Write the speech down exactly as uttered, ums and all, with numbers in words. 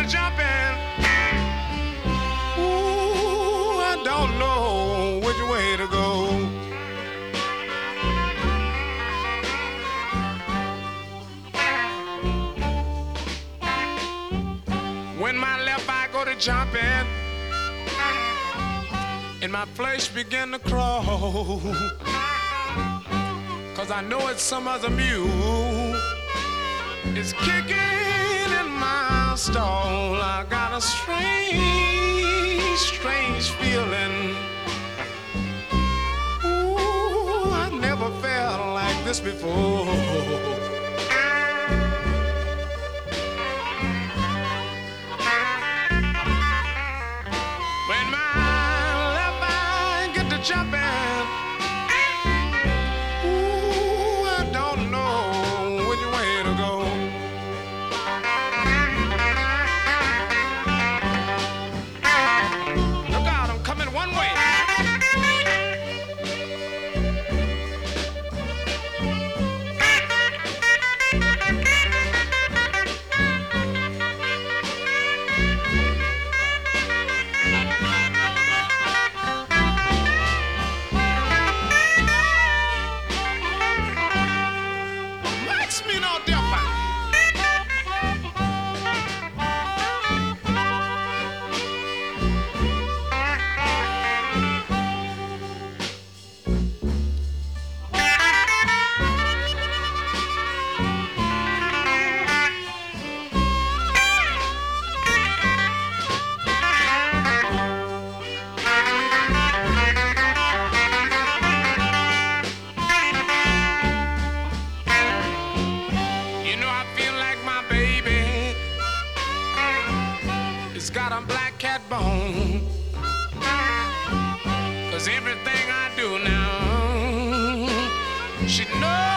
to jumping, ooh, I don't know which way to go. When my left eye go to jumping, and my flesh begin to crawl, 'cause I know it's some other mule is kicking in my stall. I got a strange, strange feeling. Ooh, I never felt like this before. When my left eye get to jumping, ooh, I don't know which way to go. Look out, I'm coming one way. Makes me no different. You know, I feel like my baby has got a black cat bone. 'Cause everything I do now, she knows.